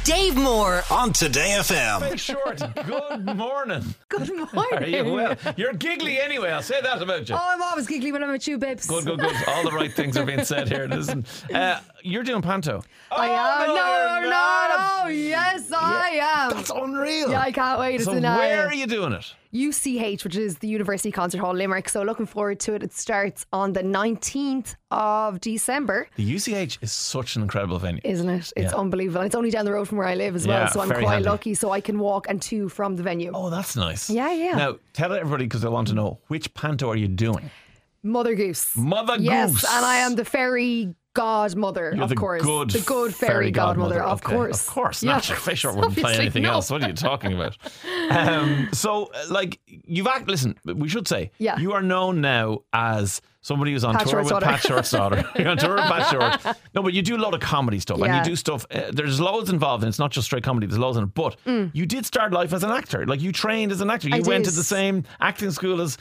Dave Moore on Today FM. Hey, Short, good morning. Good morning. Are you well? You're giggly anyway, I'll say that about you. Oh, I'm always giggly when I'm with you, babes. Good. All the right things are being said here. Listen, you're doing panto. I am. No, you're not. Oh, yes, I am. That's unreal. Yeah, I can't wait. So It's in where are you doing it? UCH, which is the University Concert Hall Limerick. So looking forward to it. It starts on the 19th of December. The UCH is such an incredible venue. Isn't it? It's Yeah. unbelievable. And it's only down the road from where I live as Yeah, well. So I'm very quite handy. lucky. So I can walk and to from the venue. Oh, that's nice. Yeah. Now, tell everybody, because I want to know, which panto are you doing? Mother Goose. Mother Yes, Goose. and I am the fairy godmother, You're of the course. good the good fairy godmother, of Okay, course. Of course. Yeah, Not your fish or wouldn't play obviously, anything no. else. What are you talking about? Listen, we should say, Yeah. you are known now as somebody who's on Pat tour Short's with daughter. Pat Short's daughter. You're on tour with Pat Short. No, but you do a lot of comedy stuff, and Yeah. you do stuff. There's loads involved, and it's not just straight comedy. There's loads in it. But you did start life as an actor. Like, you trained as an actor. You I went did. to the same acting school as,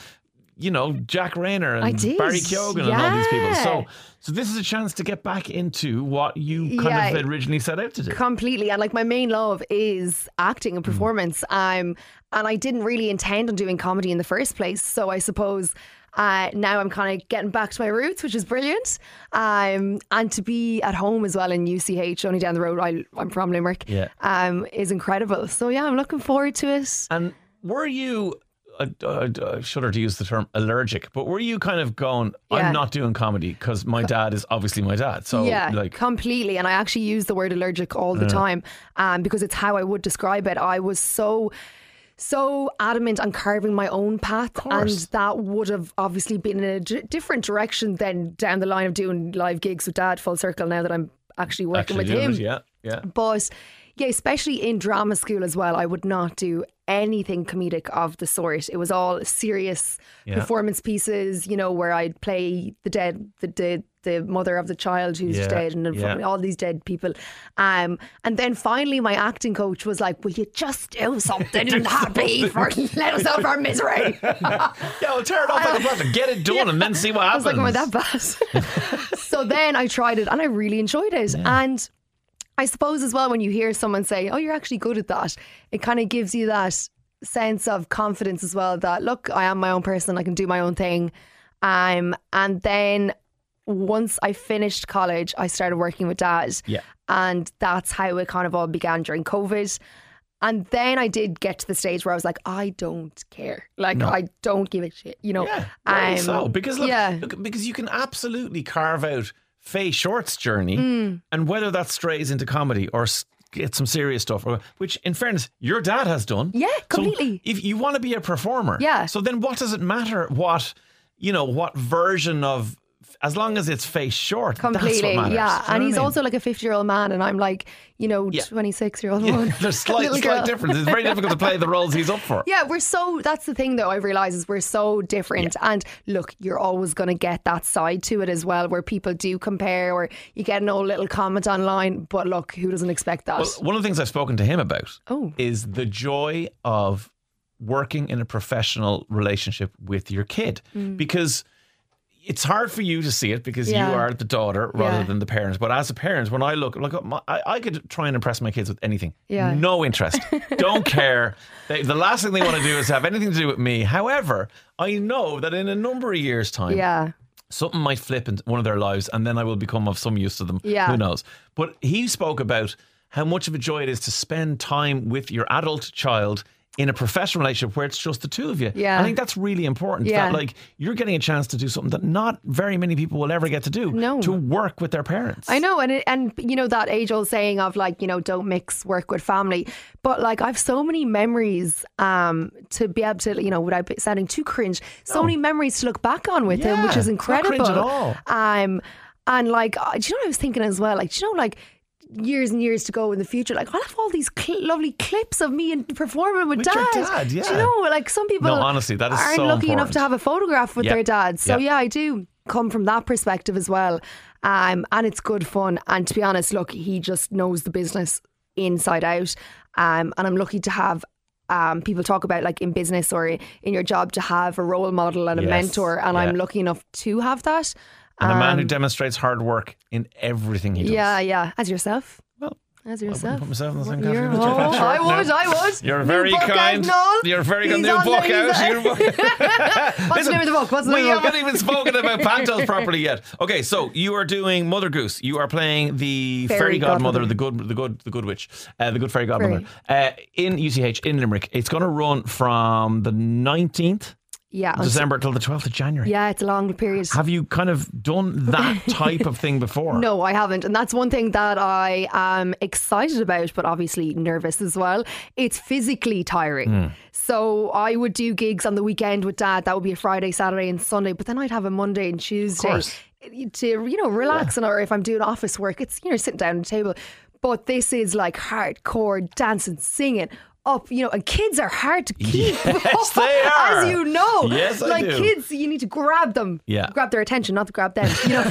Jack Rayner I and did. Barry Keoghan and all these people. Yeah. So this is a chance to get back into what you kind of originally set out to do. Completely. And like my main love is acting and performance. And I didn't really intend on doing comedy in the first place. So I suppose now I'm kind of getting back to my roots, which is brilliant. And to be at home as well in UCH, only down the road, I'm from Limerick, is incredible. So yeah, I'm looking forward to it. And were you, I shudder to use the term allergic, but were you kind of going, Yeah. I'm not doing comedy because my dad is obviously my dad. So Yeah, like, completely. And I actually use the word allergic all the time because it's how I would describe it. I was so adamant on carving my own path, and that would have obviously been in a different direction than down the line of doing live gigs with Dad, full circle, now that I'm actually working with doing him. it, yeah. But yeah, especially in drama school as well, I would not do anything comedic of the sort. It was all serious performance pieces, where I'd play the mother of the child who's dead, and all these dead people. And then finally my acting coach was like, will you just do something happy let us out of our misery? Yeah, well, tear it off like a plaster. Get it done and then see what I was happens. like, am I that bad? So then I tried it and I really enjoyed it. And I suppose as well, when you hear someone say, oh, you're actually good at that, it kind of gives you that sense of confidence as well, that look, I am my own person, I can do my own thing. And then once I finished college, I started working with Dad. Yeah. And that's how it kind of all began during COVID. And then I did get to the stage where I was like, I don't care. Like, I don't give a shit, Yeah, rightly so. Because look, because you can absolutely carve out Faye Short's journey, and whether that strays into comedy or get some serious stuff, which in fairness your dad has done. Yeah, completely. So if you want to be a performer, so then what does it matter what version of, as long as it's Faye Short, completely, that's what matters. yeah. Do you know And what he's I mean? also like a 50-year-old man, and I'm like, 26-year-old woman. There's slight Little girl. difference. It's very difficult to play the roles he's up for. Yeah, that's the thing though, I've realised, is we're so different. And look, you're always going to get that side to it as well, where people do compare, or you get an old little comment online, but look, who doesn't expect that? Well, one of the things I've spoken to him about is the joy of working in a professional relationship with your kid, because it's hard for you to see it because you are the daughter rather than the parents. But as a parent, when I look, I could try and impress my kids with anything. Yeah. No interest. Don't care. The last thing they want to do is have anything to do with me. However, I know that in a number of years' time, something might flip in one of their lives, and then I will become of some use to them. Yeah. Who knows? But he spoke about how much of a joy it is to spend time with your adult child in a professional relationship where it's just the two of you. Yeah. I think that's really important. Yeah. That you're getting a chance to do something that not very many people will ever get to do. No. To work with their parents. I know, and that age-old saying of don't mix work with family. But I've so many memories to be able to, without sounding too cringe, so many memories to look back on with him, which is incredible. Not cringe at all. And do you know what I was thinking as well? Years and years to go in the future, I'll have all these lovely clips of me and performing with Dad. Your dad, yeah. Do you know, some people honestly, that is aren't so lucky enough important. to have a photograph with their dad. So I do come from that perspective as well. And it's good fun. And to be honest, look, he just knows the business inside out. And I'm lucky to have people talk about in business or in your job to have a role model and a mentor. And I'm lucky enough to have that. And a man who demonstrates hard work in everything he does. Yeah. As yourself. Well, As yourself. I put myself in the same You're- category. with your Oh, patchwork I would. You're New very book kind. out, Noel. You're very good. He's New on book there, out. he's- New book- What's the name of the book? What's the We name of the book? haven't even spoken about Pantos properly yet. Okay, so you are doing Mother Goose. You are playing the fairy godmother, the good witch, the good fairy godmother in UCH in Limerick. It's going to run from the 19th. December till the 12th of January. Yeah, it's a long period. Have you kind of done that type of thing before? No, I haven't. And that's one thing that I am excited about, but obviously nervous as well. It's physically tiring. So I would do gigs on the weekend with Dad. That would be a Friday, Saturday and Sunday. But then I'd have a Monday and Tuesday to, relax. Or if I'm doing office work, it's, sitting down at a table. But this is like hardcore dancing, singing. Up, and kids are hard to keep. Yes, they are. As you know. Yes, I do. Kids, you need to grab them. Yeah. Grab their attention, not to grab them.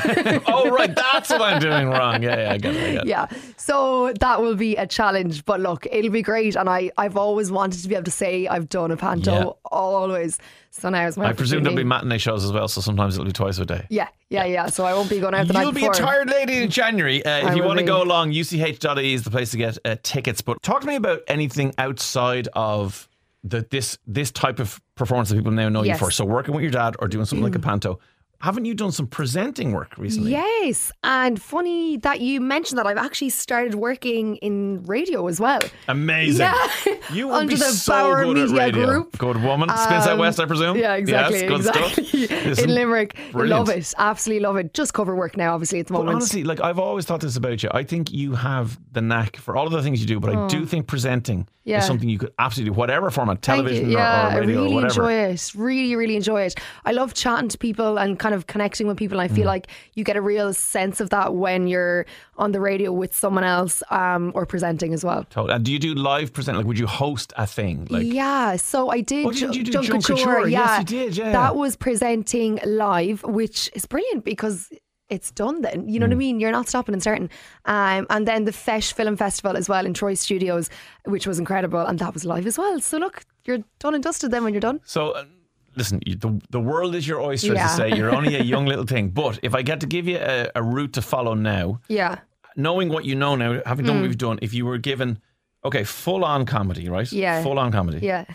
Oh, right. That's what I'm doing wrong. Yeah, I get it. Yeah. So that will be a challenge. But look, it'll be great. And I've always wanted to be able to say I've done a panto, always. So now it's my I presume there'll be matinee shows as well, so sometimes it'll be twice a day. Yeah. So I won't be going out the night before. You'll be a tired lady in January. If you want to go along, uch.ie is the place to get tickets. But talk to me about anything outside of this type of performance that people now know you for. So working with your dad or doing something like a panto. Haven't you done some presenting work recently? Yes, and funny that you mentioned that. I've actually started working in radio as well. Amazing. Yeah. You will Under be the so Bauer good at Media radio. Group. Good woman. Spins Out West, I presume? Yeah, exactly. Yes, good stuff. Listen, in Limerick. brilliant. Love it. Absolutely love it. Just cover work now, obviously, at the moment. But honestly, I've always thought this about you. I think you have the knack for all of the things you do, but I do think presenting is something you could absolutely do, whatever format, television or radio I really or whatever. enjoy it. Really, really enjoy it. I love chatting to people and kind of connecting with people. I feel like you get a real sense of that when you're on the radio with someone else or presenting as well. Totally. And do you do live present? Would you host a thing? Yeah, so I did. Didn't you do Junk Junk Couture? Couture? Yeah, Yes, you did. Yeah, that was presenting live, which is brilliant because it's done then. You know what I mean? You're not stopping and starting. And then the Fesh Film Festival as well in Troy Studios, which was incredible. And that was live as well. So look, you're done and dusted then when you're done. So listen, the world is your oyster, as to say. You're only a young little thing. But if I get to give you a route to follow now, knowing what you know now, having done what you've done, if you were given, full on comedy, right? Yeah. Full on comedy. Yeah.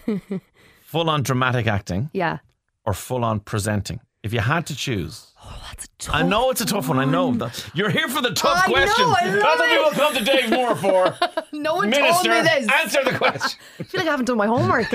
Full on dramatic acting. Yeah. Or full on presenting. If you had to choose. Oh, that's a tough I know it's a tough one. I know. You're here for the tough questions. I love That's what people come to Dave Moore for. No one Minister, told me this. answer the question. I feel like I haven't done my homework.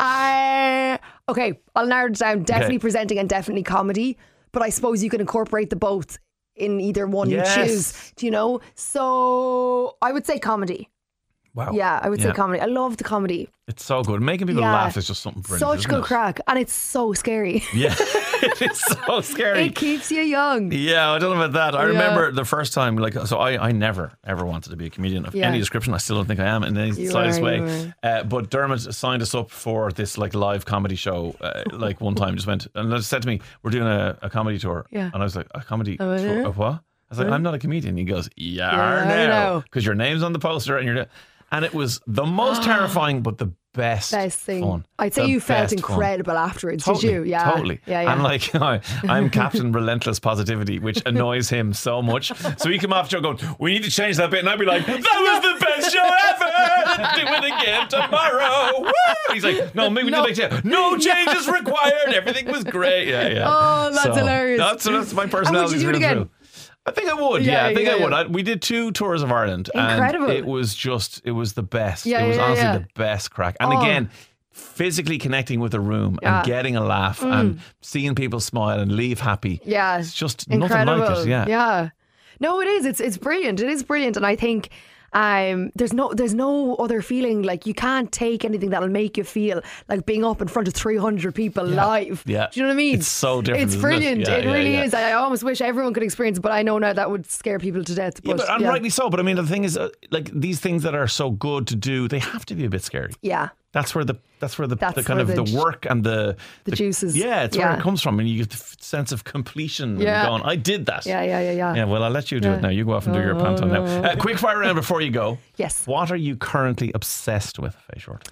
Okay, I'll narrow it down. Definitely presenting and definitely comedy. But I suppose you can incorporate the both in either one you choose. Do you know? So I would say comedy. Wow. Yeah, I would say comedy. I love the comedy. It's so good. Making people laugh is just something brilliant. Such good crack. And it's so scary. Yeah, it's so scary. It keeps you young. Yeah, I don't know about that. I remember the first time, I never ever wanted to be a comedian of any description. I still don't think I am in any slightest way. But Dermot signed us up for this live comedy show. One time, just went and said to me, "We're doing a comedy tour." Yeah. And I was like, "A comedy tour? A what?" I was like, "I'm not a comedian." He goes, "Yeah, because your name's on the poster and you're." And it was the most terrifying, but the best thing. Fun. I'd say you felt incredible afterwards. Totally, did you? Yeah, totally. Yeah. And I'm Captain Relentless Positivity, which annoys him so much. So he come off the show going, "We need to change that bit," and I'd be like, "That was the best show ever. Do it again tomorrow." Woo! He's like, "No, maybe do it. No changes required. Everything was great." Yeah. Oh, that's hilarious. That's my personality. And would you do it again? I think I would. Yeah, I think I would. We did 2 tours of Ireland. Incredible. And it was the best. Yeah, it was honestly the best crack. And again, physically connecting with a room and getting a laugh and seeing people smile and leave happy. Yeah. It's just incredible. nothing like it. Yeah. No, it is. It's brilliant. It is brilliant. And I think there's no other feeling. You can't take anything that'll make you feel like being up in front of 300 people live. Yeah. Do you know what I mean? It's so different. It's brilliant. It really is. I almost wish everyone could experience it, but I know now that would scare people to death. But, and rightly so. But I mean, the thing is, these things that are so good to do, they have to be a bit scary. Yeah. That's where the kind of the work and the juices. Yeah, it's where it comes from, and you get the sense of completion. Yeah. And going, I did that. Yeah. Yeah. Well, I'll let you do it now. You go off and do your panto now. Quick fire round before you go. Yes. What are you currently obsessed with, Faye Short?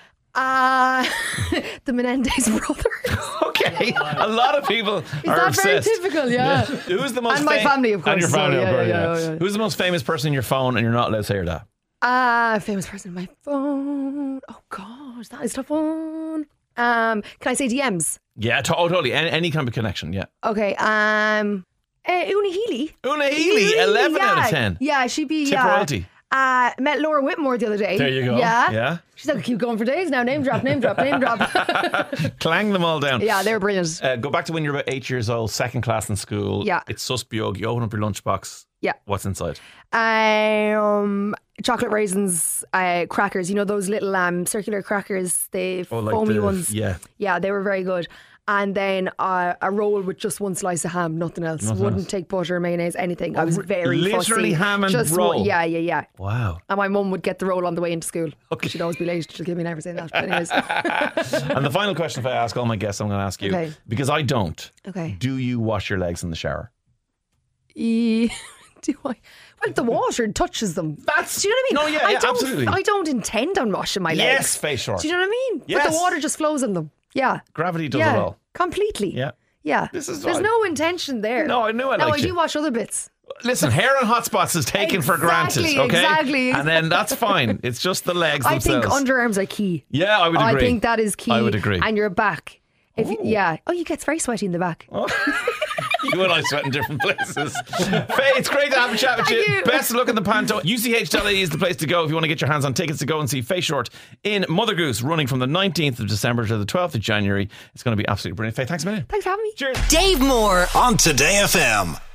The Menendez brothers. Okay, a lot of people are obsessed. Very typical? Yeah. Who's the most and my family, of course. And your family, so, of course. Yeah. Who's the most famous person in your phone, and you're not allowed to say your dad? Famous person on my phone. Oh gosh, that is a tough one. Can I say DMs? Yeah, totally. Any kind of connection, yeah. Okay, Una Healy. Una Healy, 11 out of 10. Yeah, she'd be... Tip royalty. Met Laura Whitmore the other day. There you go. Yeah. She's like, keep going for days now. Name drop, name drop, name drop. Clang them all down. Yeah, they were brilliant. Go back to when you were about 8 years old, second class in school. Yeah. It's sus biog. You open up your lunchbox. Yeah. What's inside? Chocolate raisins, crackers. You know those little circular crackers, the foamy ones. Yeah. Yeah, they were very good. And then a roll with just one slice of ham, nothing else. Wouldn't take butter, mayonnaise, anything. I was very literally fussy. ham and just roll. Yeah. Wow. And my mum would get the roll on the way into school. Okay. She'd always be late. She'll give me never saying that. But anyways. And the final question, if I ask all my guests, I'm going to ask you. Okay. Because I don't. Okay. Do you wash your legs in the shower? Do I? Well, the water touches them. Do you know what I mean? No, yeah, absolutely. I don't intend on washing my legs. Yes, face short. Do you know what I mean? Yes. But the water just flows in them. Yeah. Gravity does it all. Completely. Yeah. Yeah. There's no intention there. No, I knew I liked I do wash other bits. Listen, hair and hot spots is taken for granted, okay? Exactly. And then that's fine. It's just the legs themselves. I think underarms are key. Yeah, I would agree. I think that is key. I would agree. And your back. You get very sweaty in the back. You and I sweat in different places. Faye, it's great to have a chat with you. Best of luck in the Panto. UCH.ie is the place to go if you want to get your hands on tickets to go and see Faye Short in Mother Goose, running from the 19th of December to the 12th of January. It's going to be absolutely brilliant. Faye, thanks a million. Thanks for having me. Cheers. Dave Moore on Today FM.